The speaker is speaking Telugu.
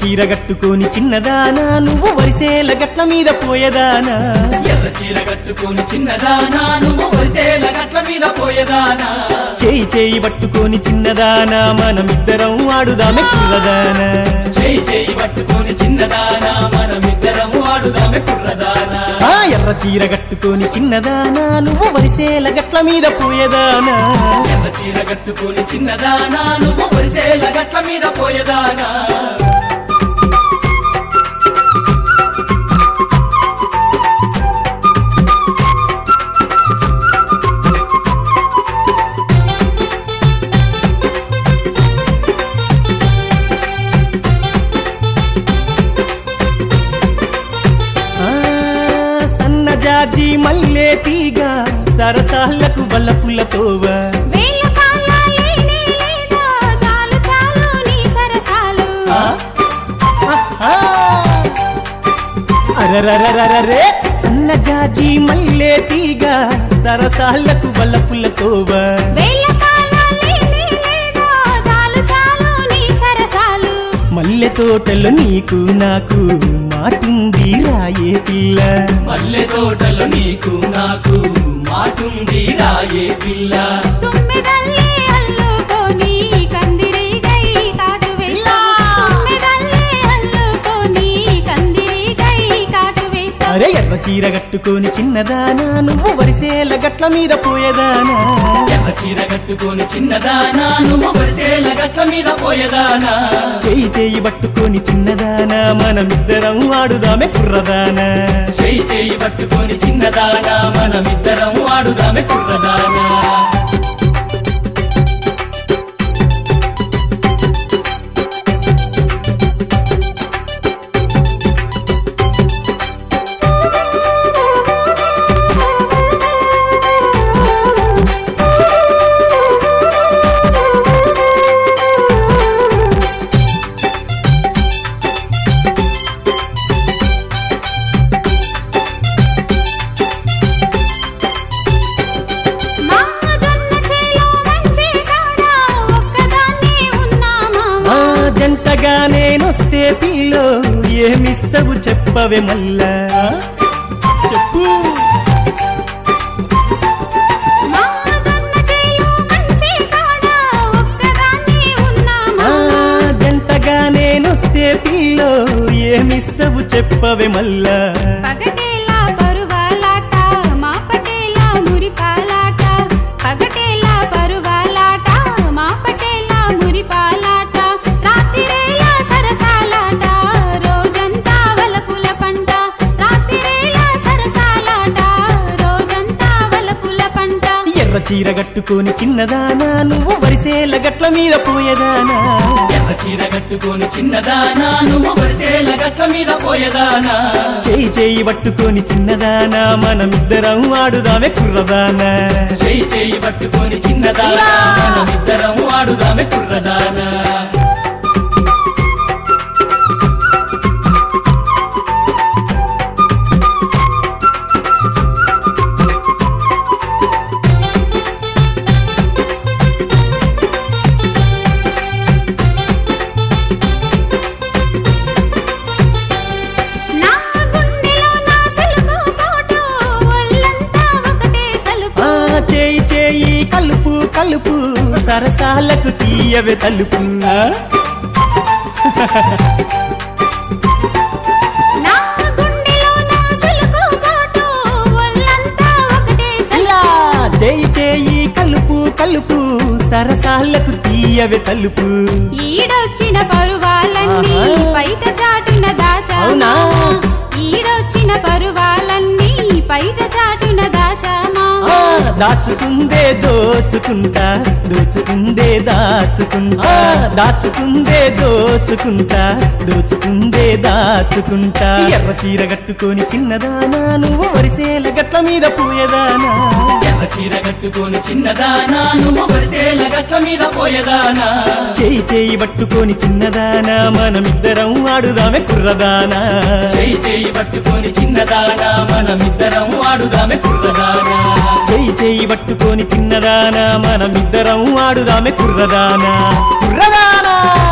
చీర కట్టుకొని చిన్నదానా నువ్వు వరిసేల గట్ల మీద పోయేదానా ఎర్ర చీర కట్టుకొని చిన్నదానా నువ్వు వరిసేల గట్ల మీద పోయేదానా చేయి చేయి పట్టుకొని చిన్నదానా మనమిద్దరం ఆడుదామె కుర్రదానా చేయి చేయి పట్టుకొని చిన్నదానా మనమిద్దరం ఆడుదామె కుర్రదానా ఎర్ర చీర కట్టుకొని చిన్నదానా నువ్వు వరిసేల గట్ల మీద పోయేదానా ఎర్ర చీర కట్టుకొని చిన్నదానా నువ్వు వరిసేల గట్ల మీద పోయేదానా జాజి మల్లె తీగ సరసాలకు వల్లపులతోవా అరరరరరే సన్న జాజి మల్లె తీగ సరసాలకు వల్లపులతోవా మల్లె తోటలో నీకు నాకు మాటుంది రాయే పిల్ల మల్లె తోటలో నీకు నాకు మాటుంది రాయే పిల్ల తుమ్మెదల్లే అల్లుకొని కందిరీగై కాటు వేస్తా తుమ్మెదల్లే అల్లుకొని కందిరీగై కాటు వేస్తా అరే ఎర్ర చీర కట్టుకొని చిన్నదానా నువ్వు వరిసేల గట్ల మీద పోయేదానా ఎర్ర చీర కట్టుకొని చిన్నదానా నువ్వు వరిసేల గట్ల మీద పోయేదానా చేయి చేయి పట్టుకొని చిన్నదానా మనమిద్దరం ఆడుదామె కుర్రదానా చేయి చేయి పట్టుకొని చిన్నదానా మనమిద్దరం ఆడుదామె కుర్రదానా జంటగా నేనొస్తే పిల్లో ఏమిస్తవు చెప్పవే మల్లా చెప్పు జంటగా నేనొస్తే పిల్లో ఏమిస్తవు చెప్పవే మల్లా పగటేలా పరువాలాట మా పటేలా మురిపాలాట పగటేలా పరువాలాట మా పటేలా మురిపాలాట రాత్రిరేలా సరసాలాట రోజంతా వలపుల పంట రాత్రిరేలా సరసాలాట రోజంతా వలపుల పంట ఎర్ర చీర కట్టుకొని చిన్నదానా నువ్వు వరిసేల గట్ల మీద పోయేదానా ఎర్ర చీర కట్టుకొని చిన్నదానా నువ్వు వరిసేల గట్ల మీద పోయేదానా చేయి చేయి పట్టుకొని చిన్నదానా మనమిద్దరం ఆడుదామె కుర్రదానా చేయి చేయి పట్టుకొని చిన్నదానా మనమిద్దరం ఆడుదామె కుర్రదానా చేయి చేయి కలుపు కలుపు సరసాలకు తీయవే తలుపు చేయి చేయి కలుపు కలుపు సరసాలకు తీయవే తలుపు ఈడొచ్చిన పరువాలన్నీ బయట చాటున దాచామా ఈడొచ్చిన పరువాలన్నీ బయట చాటున దాచామా దాచుకుందే దోచుకుంటా దోచుకుందే దాచుకుంటా దాచుకుందే దోచుకుంటా దోచుకుందే దాచుకుంటా ఎర్ర చీర కట్టుకొని చిన్నదానా నువ్వు వరిసేల గట్ల మీద పోయేదానా ఎర్ర చీర కట్టుకొని చిన్నదానా నువ్వు వరిసేల గట్ల మీద పోయేదానా చేయి చేయి పట్టుకొని చిన్నదానా మనమిద్దరం ఆడుదామె కుర్రదానా చేయి చేయి పట్టుకొని చిన్నదానా మనమిద్దరం ఆడుదామె కుర్రదానా చేయి చేయి పట్టుకొని చిన్నదానా మనమిద్దరం ఆడుదామె కుర్రదానా కుర్రదానా